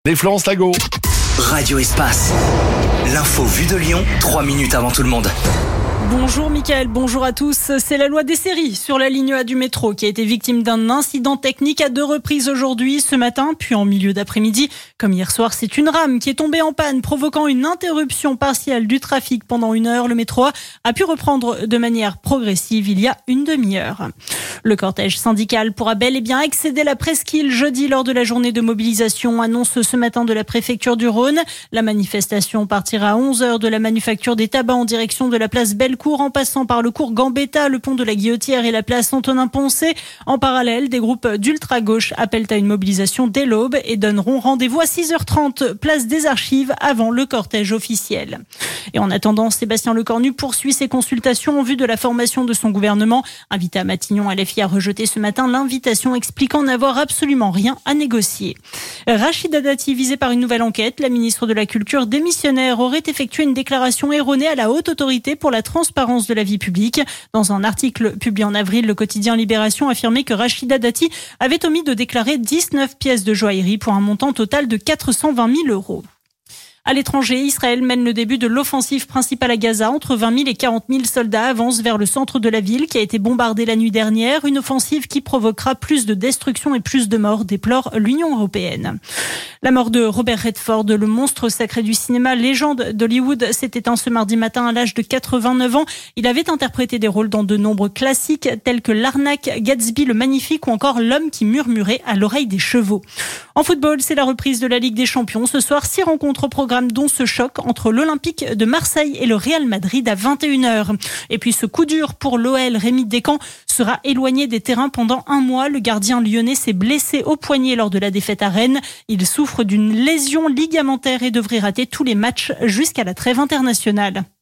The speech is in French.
les Florence Lago. Radio Espace. L'info vue de Lyon, 3 minutes avant tout le monde. Bonjour Mickaël, bonjour à tous. C'est la loi des séries sur la ligne A du métro qui a été victime d'un incident technique à 2 reprises aujourd'hui, ce matin, puis en milieu d'après-midi. Comme hier soir, c'est une rame qui est tombée en panne, provoquant une interruption partielle du trafic pendant 1 heure. Le métro a pu reprendre de manière progressive il y a une demi-heure. Le cortège syndical pourra bel et bien excéder la presqu'île jeudi lors de la journée de mobilisation, annonce ce matin de la préfecture du Rhône. La manifestation partira à 11h de la manufacture des tabacs en direction de la place Bellecour, en passant par le cours Gambetta, le pont de la Guillotière et la place Antonin-Poncet. En parallèle, des groupes d'ultra-gauche appellent à une mobilisation dès l'aube et donneront rendez-vous à 6h30, place des Archives, avant le cortège officiel. Et en attendant, Sébastien Lecornu poursuit ses consultations en vue de la formation de son gouvernement. Invité à Matignon, LFI a rejeté ce matin l'invitation, expliquant n'avoir absolument rien à négocier. Rachida Dati, visée par une nouvelle enquête, la ministre de la Culture démissionnaire aurait effectué une déclaration erronée à la Haute Autorité pour la transparence de la vie publique. Dans un article publié en avril, le quotidien Libération affirmait que Rachida Dati avait omis de déclarer 19 pièces de joaillerie pour un montant total de 420 000 euros. À l'étranger, Israël mène le début de l'offensive principale à Gaza. Entre 20 000 et 40 000 soldats avancent vers le centre de la ville qui a été bombardée la nuit dernière. Une offensive qui provoquera plus de destruction et plus de morts, déplore l'Union européenne. La mort de Robert Redford, le monstre sacré du cinéma, légende d'Hollywood, s'est éteint ce mardi matin à l'âge de 89 ans. Il avait interprété des rôles dans de nombreux classiques tels que L'Arnaque, Gatsby le Magnifique ou encore L'homme qui murmurait à l'oreille des chevaux. En football, c'est la reprise de la Ligue des Champions. Ce soir, 6 rencontres au programme, dont ce choc entre l'Olympique de Marseille et le Real Madrid à 21h. Et puis ce coup dur pour l'OL, Rémi Descamps sera éloigné des terrains pendant 1 mois. Le gardien lyonnais s'est blessé au poignet lors de la défaite à Rennes. Il souffre d'une lésion ligamentaire et devrait rater tous les matchs jusqu'à la trêve internationale.